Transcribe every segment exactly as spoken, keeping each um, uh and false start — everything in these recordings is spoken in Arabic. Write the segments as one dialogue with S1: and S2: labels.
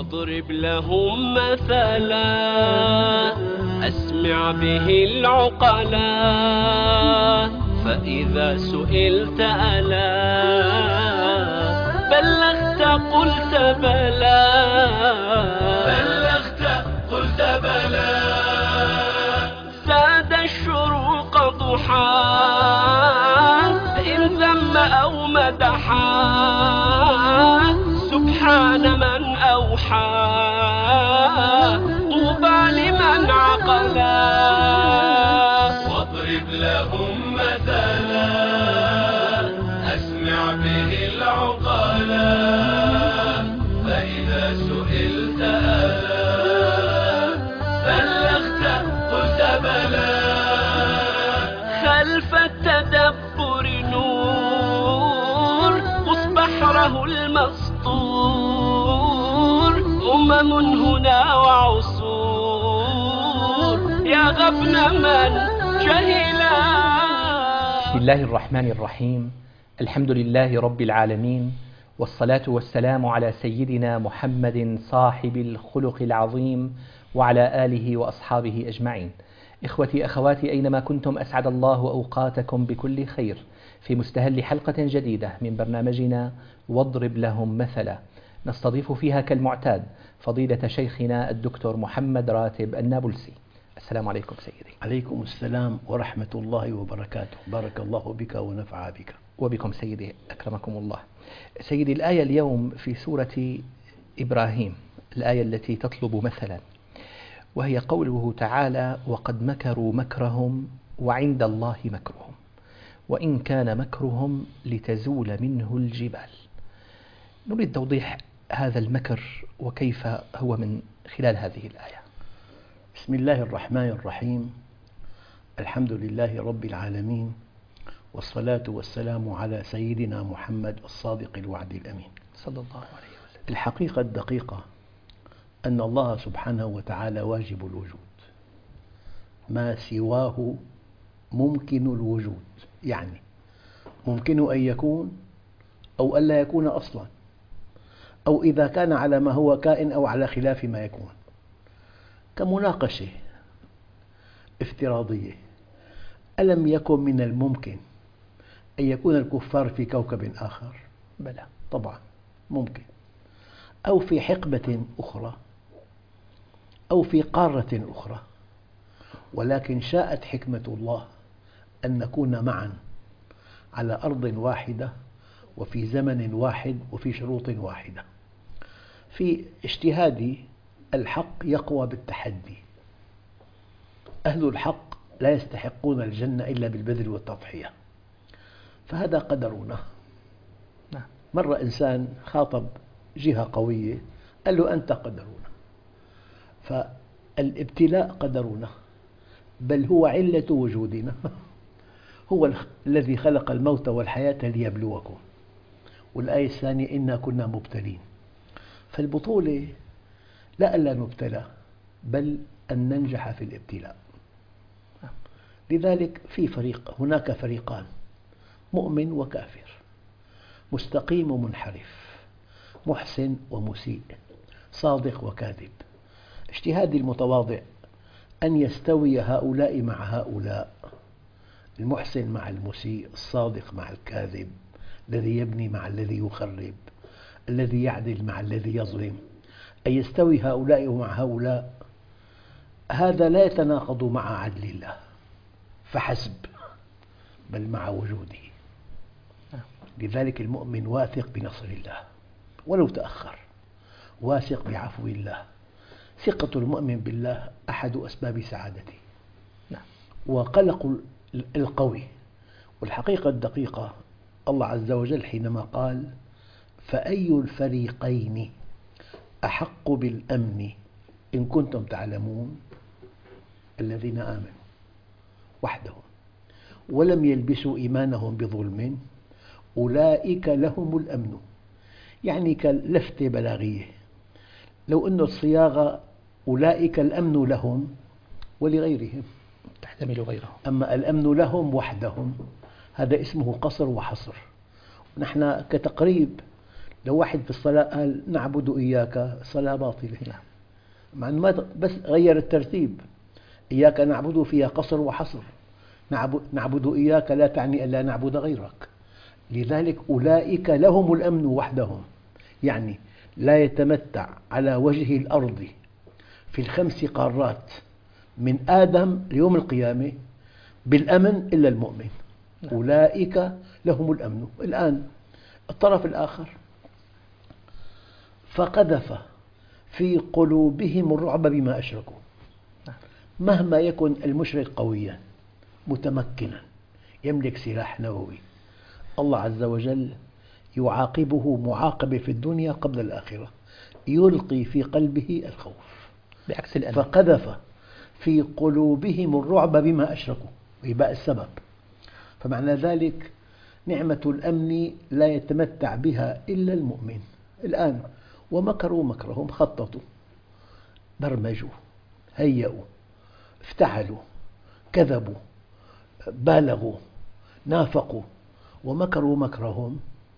S1: واضرب لهم مثلا أسمع به العقلا، فإذا سئلت ألا بلغت قلت بلى،
S2: بلغت قلت بلى.
S1: زاد الشروق ضحى إن ذم أو مدحا، سبحان من أوحى طوبى لمن عقلا.
S2: واضرب لهم مثلا أسمع به العقلا، فإذا سئلت ألا بلغت قلت بلى.
S1: خلف التدبر نور قص بحره المسطور، أمم هنا وعصور يا غبن من جهلا.
S3: بسم الله الرحمن الرحيم. الحمد لله رب العالمين، والصلاة والسلام على سيدنا محمد صاحب الخلق العظيم وعلى آله وأصحابه أجمعين. إخوتي أخواتي أينما كنتم، أسعد الله أوقاتكم بكل خير في مستهل حلقة جديدة من برنامجنا واضرب لهم مثلا، نستضيف فيها كالمعتاد فضيلة شيخنا الدكتور محمد راتب النابلسي. السلام عليكم سيدي.
S4: عليكم السلام ورحمة الله وبركاته. بارك الله بك ونفع بك.
S3: وبكم سيدي، أكرمكم الله. سيدي، الآية اليوم في سورة إبراهيم، الآية التي تطلب مثلا، وهي قوله تعالى: وقد مكروا مكرهم وعند الله مكرهم وإن كان مكرهم لتزول منه الجبال. نريد توضيح هذا المكر وكيف هو من خلال هذه الآية.
S4: بسم الله الرحمن الرحيم. الحمد لله رب العالمين، والصلاة والسلام على سيدنا محمد الصادق الوعد الأمين
S3: صلى الله عليه وسلم.
S4: الحقيقة الدقيقة أن الله سبحانه وتعالى واجب الوجود، ما سواه ممكن الوجود، يعني ممكن أن يكون أو ألا يكون أصلا، أو إذا كان على ما هو كائن أو على خلاف ما يكون، كمناقشة افتراضية. ألم يكن من الممكن أن يكون الكفار في كوكب آخر؟
S3: بلى
S4: طبعا ممكن، أو في حقبة أخرى، أو في قارة أخرى، ولكن شاءت حكمة الله أن نكون معا على أرض واحدة وفي زمن واحد وفي شروط واحدة. في اجتهادي الحق يقوى بالتحدي. أهل الحق لا يستحقون الجنة إلا بالبذل والتضحية، فهذا قدرنا. مرة إنسان خاطب جهة قوية قال له: أنت قدرنا. فالابتلاء قدرنا، بل هو علة وجودنا. هو الذي خلق الموت والحياة ليبلوكم، والآية الثانية: إنا كنا مبتلين. فالبطولة لا ألا نبتلى، بل أن ننجح في الابتلاء. لذلك في فريق، هناك فريقان: مؤمن وكافر، مستقيم ومنحرف، محسن ومسيء، صادق وكاذب. اجتهادي المتواضع أن يستوي هؤلاء مع هؤلاء، المحسن مع المسيء، الصادق مع الكاذب، الذي يبني مع الذي يخرب، الذي يعدل مع الذي يظلم، أن يستوي هؤلاء مع هؤلاء. هذا لا يتناقض مع عدل الله فحسب، بل مع وجوده. لذلك المؤمن واثق بنصر الله ولو تأخر، واثق بعفو الله. ثقة المؤمن بالله أحد أسباب سعادته. وقلق القوي. والحقيقة الدقيقة، الله عز وجل حينما قال: فأي الفريقين أحق بالأمن إن كنتم تعلمون؟ الذين آمنوا وحدهم ولم يلبسوا إيمانهم بظلم أولئك لهم الأمن. يعني كلفتة بلاغية، لو أن الصياغة أولئك الأمن لهم ولغيرهم،
S3: تحتمل غيرهم.
S4: أما الأمن لهم وحدهم هذا اسمه قصر وحصر. نحن كتقريب لو واحد في الصلاة قال نعبد إياك، الصلاة باطلة.
S3: نعم.
S4: مع أنه ما بس غير الترتيب، إياك نعبد فيها قصر وحصر، نعبد, نعبد إياك لا تعني ألا نعبد غيرك. لذلك أولئك لهم الأمن وحدهم، يعني لا يتمتع على وجه الأرض في الخمس قارات من آدم ليوم القيامة بالأمن إلا المؤمن. نعم. أولئك لهم الأمن. الآن الطرف الآخر فقذف في قلوبهم الرعب بما أشركوا. نعم. مهما يكن المشرك قويا متمكنا يملك سلاح نووي، الله عز وجل يعاقبه معاقبة في الدنيا قبل الآخرة، يلقي في قلبه الخوف
S3: بعكس الأمن.
S4: فقذف في قلوبهم الرعب بما أشركوا، ويبقى السبب. فمعنى ذلك نعمة الأمن لا يتمتع بها إلا المؤمن. الآن ومكروا مكرهم، خططوا، برمجوا، هيئوا، افتعلوا، كذبوا، بالغوا، نافقوا، ومكروا مكرهم.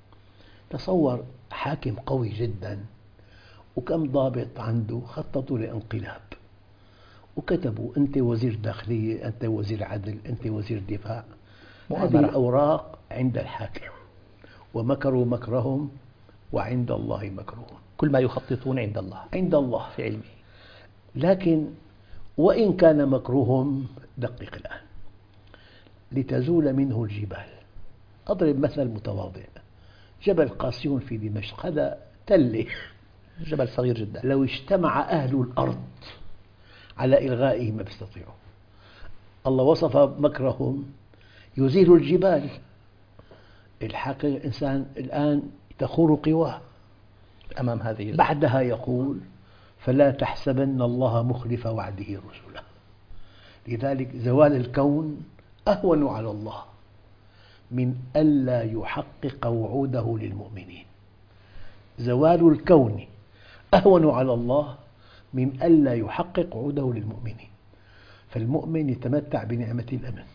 S4: تصور حاكم قوي جدا وكم ضابط عنده خططوا لانقلاب وكتبوا أنت وزير داخلية، أنت وزير عدل، أنت وزير دفاع. هذه الأوراق عند الحاكم. ومكروا مكرهم وعند الله مكرهم.
S3: كل ما يخططون عند الله،
S4: عند الله
S3: في علمه.
S4: لكن وإن كان مكرهم، دقق الآن، لتزول منه الجبال. أضرب مثل متواضع، جبل قاسيون في دمشق، هذا تلة،
S3: جبل صغير جدا،
S4: لو اجتمع أهل الأرض على إلغائه ما بيستطيعوا. الله وصف مكرهم يزيل الجبال. الحقيقة الإنسان الآن تخور قواه
S3: أمام هذه.
S4: بعدها يقول فلا تحسبن الله مخلف وعده رسله. لذلك زوال الكون أهون على الله من ألا يحقق وعوده للمؤمنين. زوال الكون أهون على الله من ألا يحقق وعوده للمؤمنين. فالمؤمن يتمتع بنعمة الأمن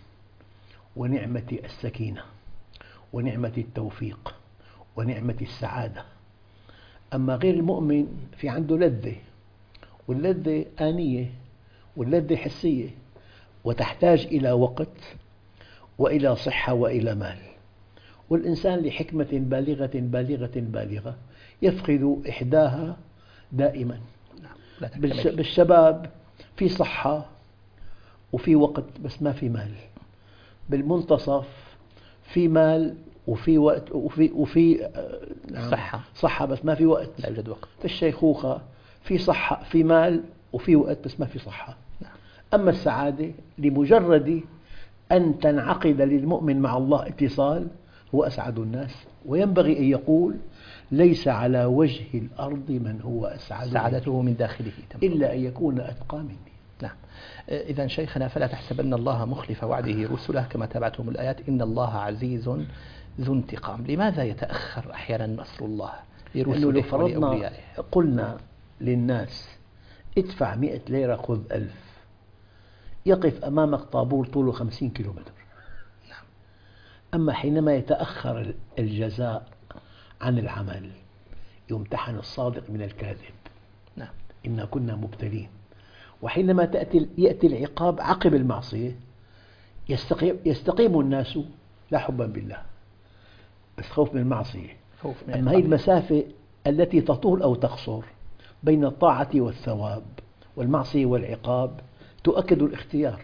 S4: ونعمة السكينة ونعمة التوفيق ونعمة السعادة. أما غير المؤمن في عنده لذة، واللذة آنية واللذة حسية، وتحتاج إلى وقت وإلى صحة وإلى مال. والإنسان لحكمة بالغة بالغة بالغة يفقد إحداها دائما. بالشباب في صحة وفي وقت بس ما في مال، بالمنتصف في مال وفي وقت وفي وفي
S3: صحة
S4: صحة بس ما في وقت.
S3: لا يوجد وقت.
S4: في الشيخوخة في صحة، في مال وفي وقت بس ما في صحة. أما السعادة لمجرد أن تنعقد للمؤمن مع الله اتصال هو أسعد الناس. وينبغي أن يقول ليس على وجه الأرض من هو أسعد
S3: سعادته من داخله
S4: إلا أن يكون أتقى مني.
S3: نعم. إذا شيخنا فلا تحسبن الله مخلف وعده رسله كما تابعتم الآيات، إن الله عزيز ذو انتقام. لماذا يتأخر أحيانا نصر الله لرسله
S4: لو فرضنا
S3: ولأوليائه؟
S4: قلنا للناس ادفع مئة ليرة خذ ألف، يقف أمامك طابور طوله خمسين كيلومتر.
S3: نعم.
S4: أما حينما يتأخر الجزاء عن العمل يمتحن الصادق من الكاذب.
S3: نعم.
S4: إنا كنا مبتلين. وحينما تأتي يأتي العقاب عقب المعصية يستقيم, يستقيم الناس لا حبا بالله بس خوف من المعصية.
S3: خوف من
S4: أما هذه المسافة التي تطول أو تقصر بين الطاعة والثواب والمعصية والعقاب تؤكد الاختيار،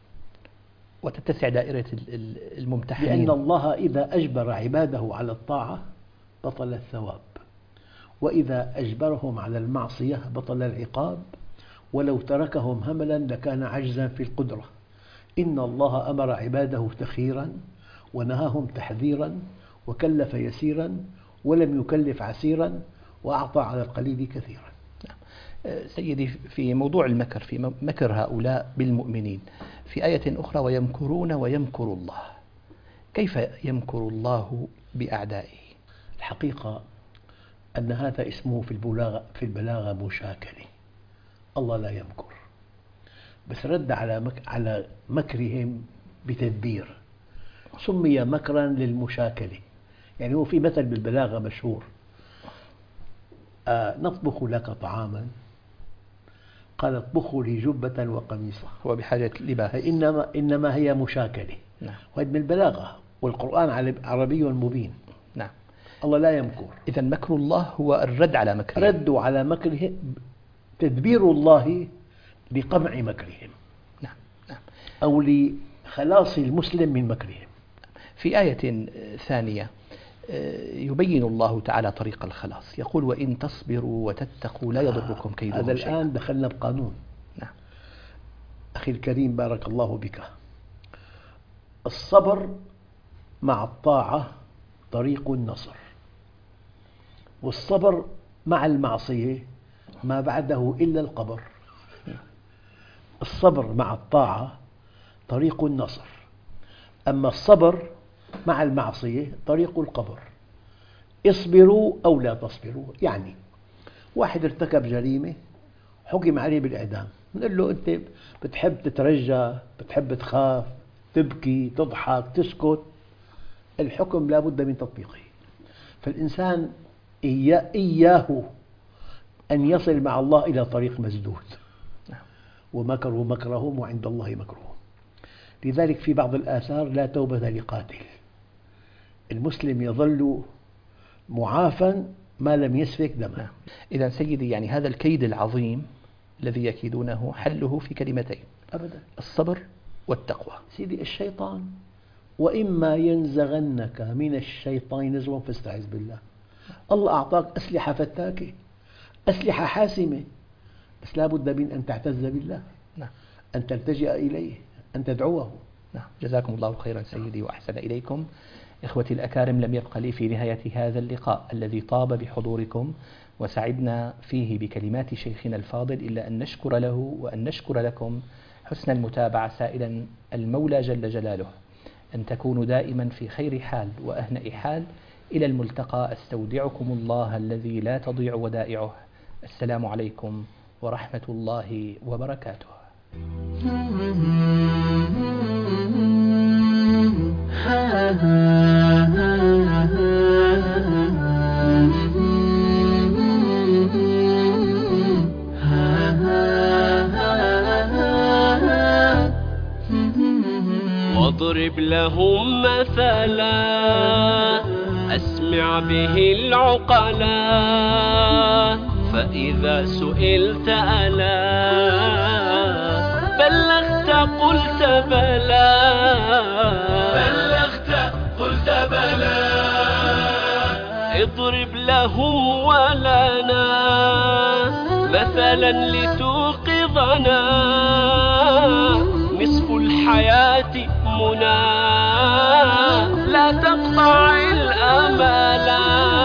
S3: وتتسع دائرة الممتحنين.
S4: لأن الله إذا أجبر عباده على الطاعة بطل الثواب، وإذا أجبرهم على المعصية بطل العقاب، ولو تركهم هملا لكان عجزا في القدرة. إن الله أمر عباده تخيرا ونهاهم تحذيرا وكلف يسيرا ولم يكلف عسيرا وأعطى على القليل كثيرا.
S3: سيدي في موضوع المكر، في مكر هؤلاء بالمؤمنين في آية أخرى ويمكرون ويمكر الله، كيف يمكر الله بأعدائه؟
S4: الحقيقة أن هذا اسمه في البلاغة, في البلاغة مشاكلة. الله لا يمكر بس رد على مك على مكرهم بتدبير، سمي مكرا للمشاكلة. يعني هو في مثل بالبلاغة مشهور آه نطبخ لك طعاما، قال اطبخوا لي جبة وقميصا.
S3: هو بحاجة لباس.
S4: إنما, إنما هي مشاكلة.
S3: نعم.
S4: وهذا من البلاغة، والقرآن عربي مبين.
S3: نعم.
S4: الله لا يمكر.
S3: إذا مكر الله هو الرد على مكرهم.
S4: ردوا على مكرهم، تدبير الله لقمع مكرهم.
S3: نعم. نعم.
S4: أو لخلاص المسلم من مكرهم.
S3: في آية ثانية يبين الله تعالى طريق الخلاص، يقول وإن تصبروا وتتقوا لا يضركم كيدهم
S4: هذا
S3: شيئا.
S4: الآن دخلنا بقانون.
S3: نعم.
S4: أخي الكريم بارك الله بك، الصبر مع الطاعة طريق النصر، والصبر مع المعصية ما بعده إلا القبر. الصبر مع الطاعة طريق النصر، أما الصبر مع المعصية طريق القبر. اصبروا أو لا تصبروا، يعني واحد ارتكب جريمة حكم عليه بالإعدام، نقول له أنت بتحب تترجى، بتحب تخاف، تبكي، تضحك، تسكت، الحكم لا بد من تطبيقه. فالإنسان إياه أن يصل مع الله إلى طريق مسدود، ومكروا مكرهم وعند الله مكرهم. لذلك في بعض الآثار لا توبة لقاتل، المسلم يظل معافى ما لم يسفك دما.
S3: إذا سيدي يعني هذا الكيد العظيم الذي يكيدونه حله في كلمتين
S4: أبدا،
S3: الصبر والتقوى.
S4: سيدي الشيطان وإما ينزغنك من الشيطان نزغ فاستعذ بالله. الله أعطاك أسلحة فتاكة، أسلحة حاسمة، بس لا بد من أن تعتز بالله.
S3: نعم.
S4: أن تلتجئ إليه، أن تدعوه.
S3: نعم. جزاكم الله خيرا سيدي وأحسن إليكم. إخوتي الأكارم، لم يبق لي في نهاية هذا اللقاء الذي طاب بحضوركم وسعدنا فيه بكلمات شيخنا الفاضل إلا أن نشكر له وأن نشكر لكم حسن المتابعة، سائلا المولى جل جلاله أن تكونوا دائما في خير حال وأهنأ حال. إلى الملتقى، أستودعكم الله الذي لا تضيع ودائعه. السلام عليكم ورحمة الله وبركاته.
S1: واضرب لهم مثلا أسمع به العقلا، فإذا سئلت ألا بلغت قلت بلى،
S2: بلغت قلت بلى.
S1: اضرب لهم ولنا مثلا لتوقظنا، نصف الحياة منى لا تقطع الأملا.